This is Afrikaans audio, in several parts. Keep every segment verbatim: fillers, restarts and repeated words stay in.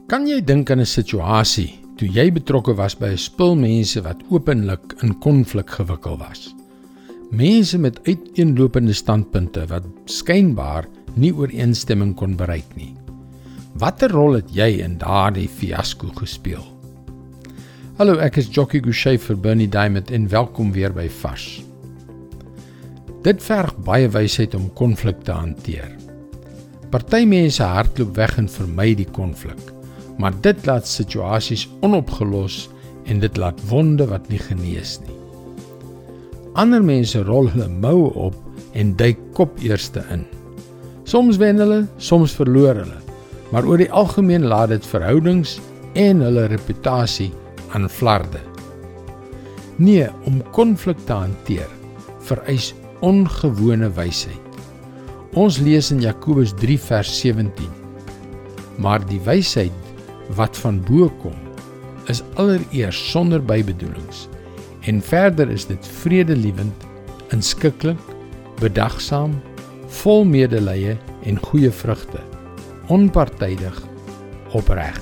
Kan jy dink aan 'n situasie toe jy betrokke was by 'n spul mense wat openlik in konflik gewikkel was? Mense met uiteenlopende standpunte wat skynbaar nie ooreenstemming kon bereik nie. Watter rol het jy in daardie fiasco gespeel? Hallo, ek is Jockey Gouchee vir Bernie Diamond en welkom weer by Vars. Dit verg baie wysheid om konflik te hanteer. Party mense hardloop weg en vermy die konflik, maar dit laat situasies onopgelos en dit laat wonde wat nie genees nie. Ander mense rol hulle moue op en duik kop eerste in. Soms wen hulle, soms verloor hulle, maar oor die algemeen laat dit verhoudings en hulle reputasie aan flarde. Nee, om konflik te hanteer, vereis ongewone wysheid. Ons lees in Jakobus drie vers sewentien. Maar die wysheid wat van bo kom, is allereers sonder bybedoelings, en verder is dit vredelievend, inskikkelik, bedagsaam, vol medelee en goeie vrugte, onpartydig, opreg.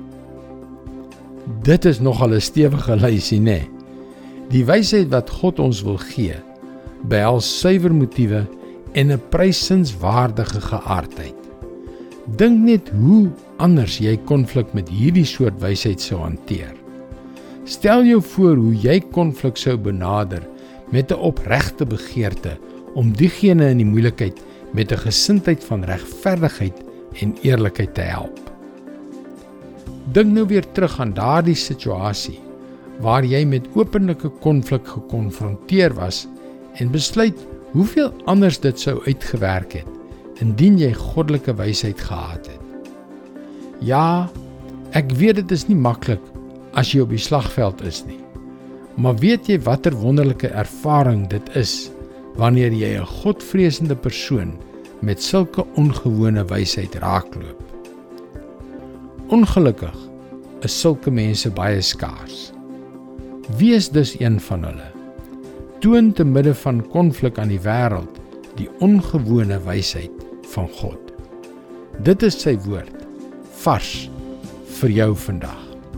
Dit is nogal 'n stewige lysie, né? Die wysheid wat God ons wil gee, behels suiwer motiewe en 'n prysinswaardige geaardheid. Dink net hoe anders jy konflik met hierdie soort wysheid sou hanteer. Stel jou voor hoe jy konflik sou benader met 'n opregte begeerte om diegene in die moeilikheid met 'n gesindheid van regverdigheid en eerlikheid te help. Dink nou weer terug aan daardie situasie waar jy met openlike konflik gekonfronteer was en besluit hoeveel anders dit sou uitgewerk het indien jy goddelike wysheid gehad het. Ja, ek weet dit is nie maklik as jy op die slagveld is nie, maar weet jy watter wonderlike ervaring dit is wanneer jy 'n godvreesende persoon met sulke ongewone wysheid raakloop. Ongelukkig is sulke mense baie skaars. Wees dus een van hulle. Toon te midde van konflik aan die wêreld die ongewone wysheid van God. Dit is sy woord, vars vir jou vandag.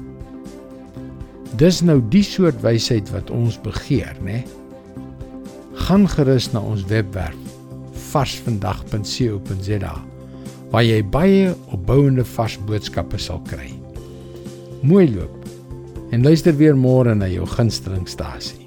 Dis nou die soort wysheid wat ons begeer, né? Gaan gerus na ons webwerf vars vandag punt co punt za waar jy baie opbouende vars boodskappe sal kry. Mooi loop en luister weer môre na jou gunstelingstasie.